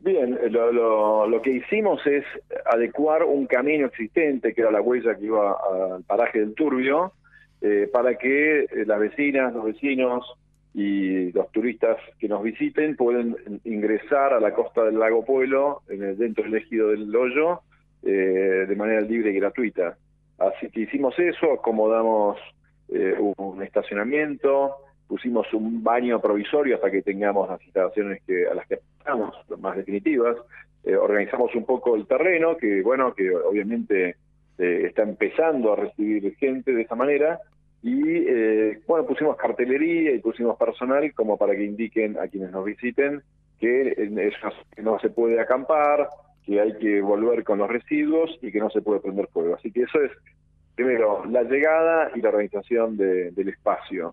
Bien, lo que hicimos es adecuar un camino existente, que era la huella que iba al paraje del Turbio, para que las vecinas, los vecinos y los turistas que nos visiten pueden ingresar a la costa del lago Puelo, dentro del ejido del Hoyo, de manera libre y gratuita. Así que hicimos eso, acomodamos un estacionamiento, pusimos un baño provisorio hasta que tengamos las instalaciones a las que apuntamos, más definitivas. Organizamos un poco el terreno, que obviamente está empezando a recibir gente de esa manera, y pusimos cartelería y pusimos personal como para que indiquen a quienes nos visiten que no se puede acampar, que hay que volver con los residuos y que no se puede prender fuego. Así que eso es, primero, la llegada y la organización del espacio.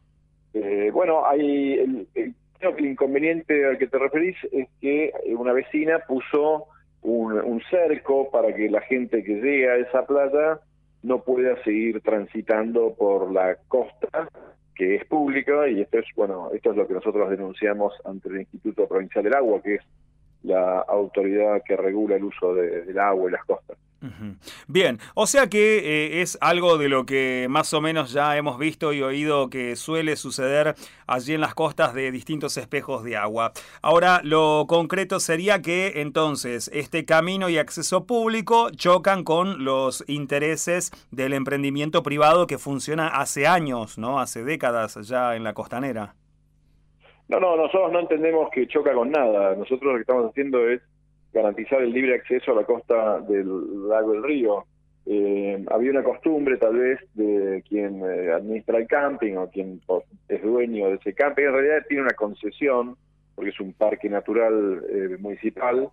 Creo que el inconveniente al que te referís es que una vecina puso un cerco para que la gente que llega a esa playa no pueda seguir transitando por la costa, que es pública, y esto es lo que nosotros denunciamos ante el Instituto Provincial del Agua, que es la autoridad que regula el uso del agua y las costas. Bien, o sea que es algo de lo que más o menos ya hemos visto y oído que suele suceder allí en las costas de distintos espejos de agua. Ahora, lo concreto sería que entonces este camino y acceso público chocan con los intereses del emprendimiento privado que funciona hace años, ¿no? Hace décadas ya en la costanera. No, nosotros no entendemos que choca con nada. Nosotros lo que estamos haciendo es garantizar el libre acceso a la costa del lago del Río. Había una costumbre tal vez de quien administra el camping o quien es dueño de ese camping, en realidad tiene una concesión, porque es un parque natural municipal,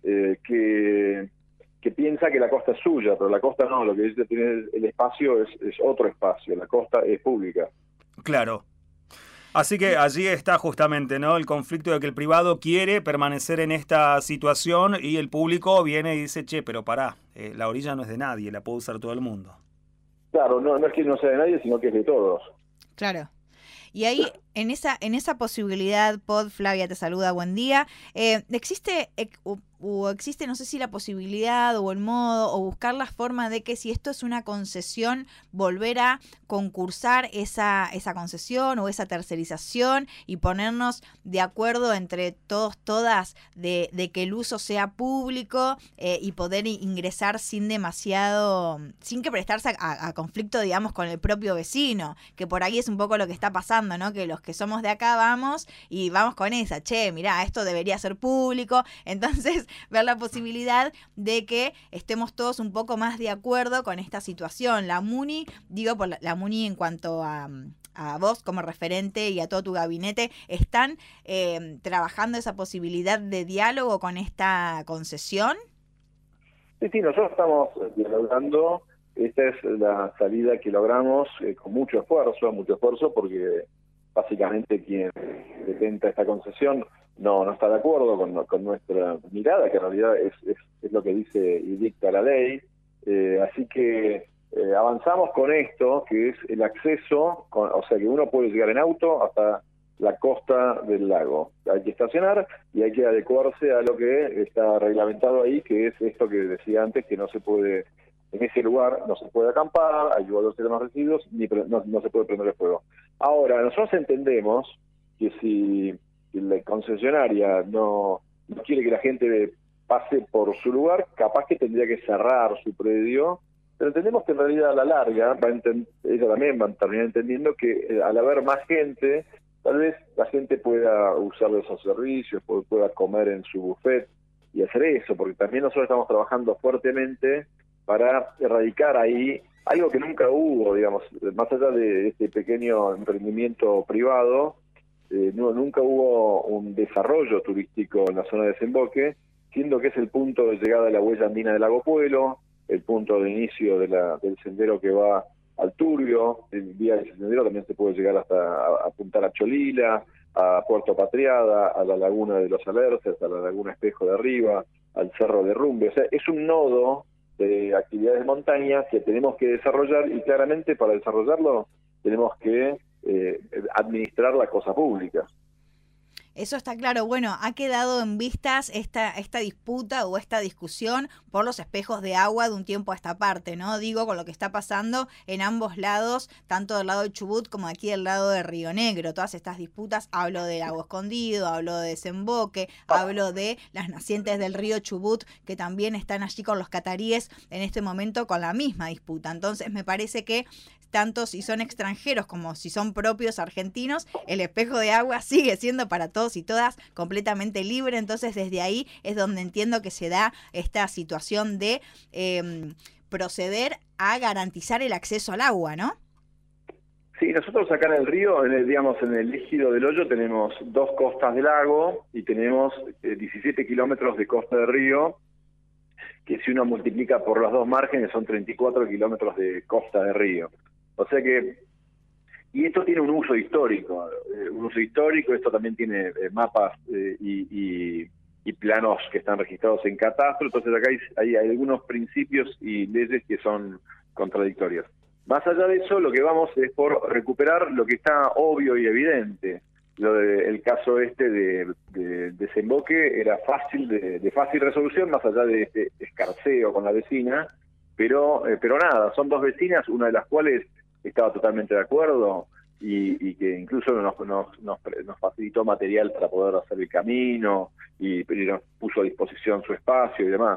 que piensa que la costa es suya, pero la costa no, lo que dice tiene el espacio es otro espacio, la costa es pública. Claro. Así que allí está justamente, ¿no?, el conflicto de que el privado quiere permanecer en esta situación y el público viene y dice, che, pero pará, la orilla no es de nadie, la puede usar todo el mundo. Claro, no es que no sea de nadie, sino que es de todos. Claro. Y ahí, en esa posibilidad, Flavia te saluda, buen día. ¿Existe, no sé si la posibilidad o el modo, o buscar la forma de que si esto es una concesión, volver a concursar esa concesión o esa tercerización y ponernos de acuerdo entre todos, todas, de que el uso sea público y poder ingresar sin que prestarse a conflicto, digamos, con el propio vecino, que por ahí es un poco lo que está pasando, ¿no? Que los que somos de acá vamos con esa, che, mirá, esto debería ser público, entonces ver la posibilidad de que estemos todos un poco más de acuerdo con esta situación. La MUNI, digo por la MUNI en cuanto a vos como referente y a todo tu gabinete, ¿están trabajando esa posibilidad de diálogo con esta concesión? Sí, nosotros estamos dialogando. Esta es la salida que logramos con mucho esfuerzo, porque básicamente quien detenta esta concesión no está de acuerdo con nuestra mirada, que en realidad es lo que dice y dicta la ley. Así que avanzamos con esto, que es el acceso, o sea que uno puede llegar en auto hasta la costa del lago. Hay que estacionar y hay que adecuarse a lo que está reglamentado ahí, que es esto que decía antes, que no se puede, en ese lugar no se puede acampar, hay volverse con los residuos, no se puede prender el fuego. Ahora, nosotros entendemos que si la concesionaria no quiere que la gente pase por su lugar, capaz que tendría que cerrar su predio, pero entendemos que en realidad a la larga ella también va a terminar entendiendo que al haber más gente, tal vez la gente pueda usar de esos servicios, pueda comer en su buffet y hacer eso, porque también nosotros estamos trabajando fuertemente para erradicar ahí algo que nunca hubo, digamos, más allá de este pequeño emprendimiento privado, nunca hubo un desarrollo turístico en la zona de desemboque, siendo que es el punto de llegada de la huella andina del lago Puelo, el punto de inicio del sendero que va al Turbio. Vía ese sendero también se puede llegar hasta apuntar a Cholila, a Puerto Patriada, a la laguna de los Alerces, a la laguna Espejo de Arriba, al Cerro de Rumbe. O sea, es un nodo de actividades de montaña que tenemos que desarrollar, y claramente para desarrollarlo tenemos que administrar la cosa pública. Eso está claro. Bueno, ha quedado en vistas esta disputa o esta discusión por los espejos de agua de un tiempo a esta parte, ¿no? Digo, con lo que está pasando en ambos lados, tanto del lado de Chubut como aquí del lado de Río Negro. Todas estas disputas, hablo del Lago Escondido, hablo de Desemboque, hablo de las nacientes del río Chubut, que también están allí con los cataríes en este momento con la misma disputa. Entonces, me parece que tanto si son extranjeros como si son propios argentinos, el espejo de agua sigue siendo para todos y todas completamente libre. Entonces desde ahí es donde entiendo que se da esta situación de proceder a garantizar el acceso al agua, ¿no? Sí, nosotros acá en el río, en el Ejido del Hoyo, tenemos 2 costas del lago y tenemos 17 kilómetros de costa de río, que si uno multiplica por los 2 márgenes son 34 kilómetros de costa de río. O sea que, y esto tiene un uso histórico, esto también tiene mapas y planos que están registrados en catastro, entonces acá hay algunos principios y leyes que son contradictorios. Más allá de eso, lo que vamos es por recuperar lo que está obvio y evidente. El caso de Desemboque era de fácil resolución, más allá de este escarceo con la vecina, pero nada, son 2 vecinas, una de las cuales estaba totalmente de acuerdo y que incluso nos facilitó material para poder hacer el camino y nos puso a disposición su espacio y demás.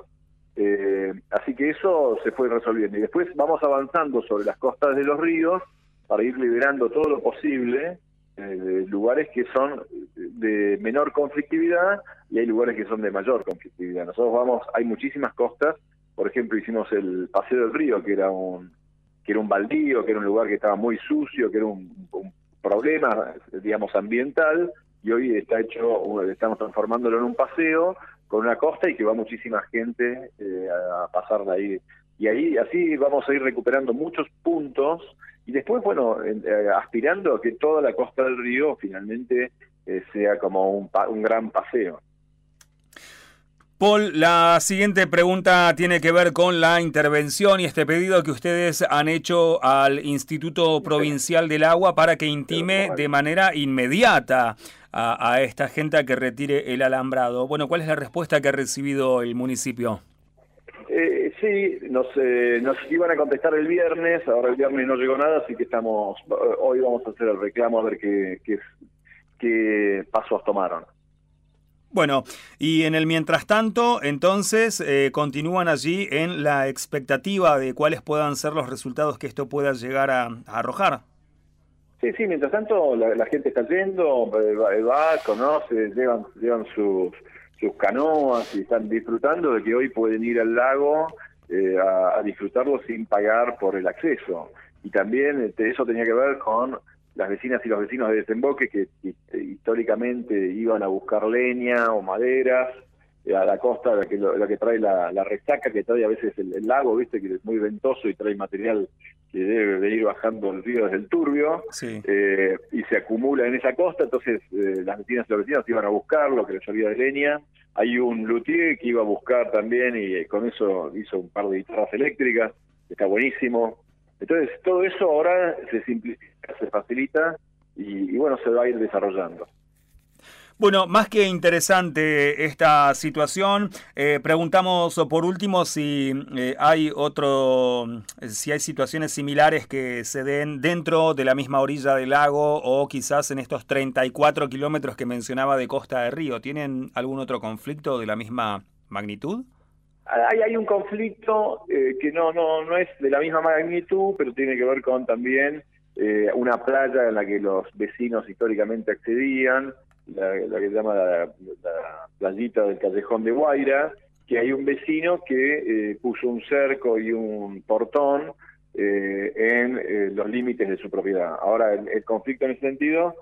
Así que eso se fue resolviendo. Y después vamos avanzando sobre las costas de los ríos para ir liberando todo lo posible de lugares que son de menor conflictividad y hay lugares que son de mayor conflictividad. Nosotros hay muchísimas costas, por ejemplo hicimos el Paseo del Río, que era un baldío, que era un lugar que estaba muy sucio, que era un problema, digamos, ambiental, y hoy estamos transformándolo en un paseo con una costa y que va muchísima gente a pasar de ahí. Y ahí así vamos a ir recuperando muchos puntos y después, bueno, aspirando a que toda la costa del río finalmente sea como un gran paseo. Paul, la siguiente pregunta tiene que ver con la intervención y este pedido que ustedes han hecho al Instituto Provincial del Agua para que intime de manera inmediata a esta gente a que retire el alambrado. Bueno, ¿cuál es la respuesta que ha recibido el municipio? Sí, nos iban a contestar el viernes, ahora el viernes no llegó nada, así que hoy vamos a hacer el reclamo a ver qué pasos tomaron. Bueno, y en el mientras tanto, entonces, continúan allí en la expectativa de cuáles puedan ser los resultados que esto pueda llegar a arrojar. Sí, mientras tanto la gente está yendo, conoce, llevan sus canoas y están disfrutando de que hoy pueden ir al lago a disfrutarlo sin pagar por el acceso. Y también eso tenía que ver con las vecinas y los vecinos de Desemboque que históricamente iban a buscar leña o maderas a la costa, la que trae la resaca que trae a veces el lago, viste, que es muy ventoso y trae material que debe venir bajando el río desde el Turbio, sí. Y se acumula en esa costa, entonces las vecinas y los vecinos iban a buscar lo que les servía de leña. Hay un luthier que iba a buscar también y con eso hizo un par de guitarras eléctricas, está buenísimo. Entonces todo eso ahora se simplifica, se facilita y bueno, se va a ir desarrollando. Bueno, más que interesante esta situación, preguntamos por último si hay situaciones similares que se den dentro de la misma orilla del lago o quizás en estos 34 kilómetros que mencionaba de costa de río. ¿Tienen algún otro conflicto de la misma magnitud? Hay un conflicto que no es de la misma magnitud, pero tiene que ver con también una playa en la que los vecinos históricamente accedían, la que se llama la playita del Callejón de Guaira, que hay un vecino que puso un cerco y un portón en los límites de su propiedad. Ahora, el conflicto en ese sentido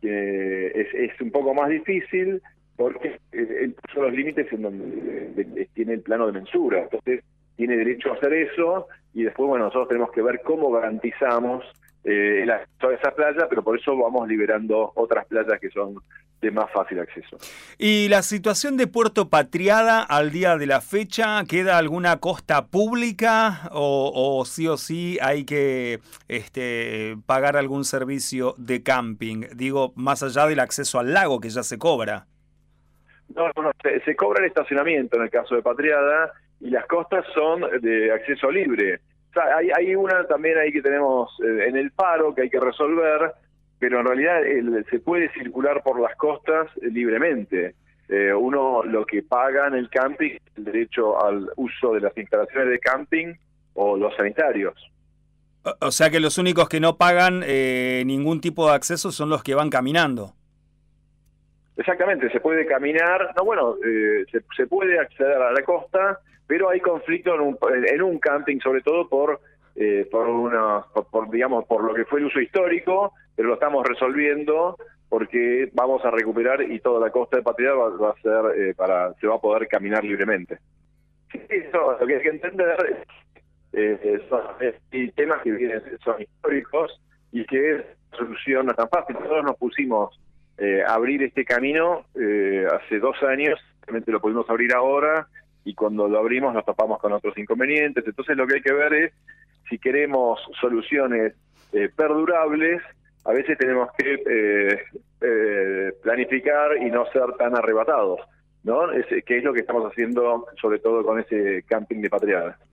es un poco más difícil porque él puso los límites en donde tiene el plano de mensura, entonces tiene derecho a hacer eso y después, bueno, nosotros tenemos que ver cómo garantizamos el acceso a esa playa, pero por eso vamos liberando otras playas que son de más fácil acceso. ¿Y la situación de Puerto Patriada al día de la fecha? ¿Queda alguna costa pública o sí hay que pagar algún servicio de camping? Digo, más allá del acceso al lago que ya se cobra. No, se cobra el estacionamiento en el caso de Patriada y las costas son de acceso libre. O sea, hay una también ahí que tenemos en el paro que hay que resolver, pero en realidad se puede circular por las costas libremente. Uno lo que paga en el camping es el derecho al uso de las instalaciones de camping o los sanitarios. O sea que los únicos que no pagan ningún tipo de acceso son los que van caminando. Exactamente, se puede caminar, se puede acceder a la costa, pero hay conflicto en un camping, sobre todo por lo que fue el uso histórico, pero lo estamos resolviendo porque vamos a recuperar y toda la costa de Patriada va a ser se va a poder caminar libremente. Eso, lo que hay que entender son temas que son históricos y que la solución no es tan fácil. Nosotros nos pusimos abrir este camino hace 2 años, realmente lo pudimos abrir ahora, y cuando lo abrimos nos topamos con otros inconvenientes. Entonces lo que hay que ver es si queremos soluciones perdurables. A veces tenemos que planificar y no ser tan arrebatados, ¿no? Que es lo que estamos haciendo sobre todo con ese camping de Patriada.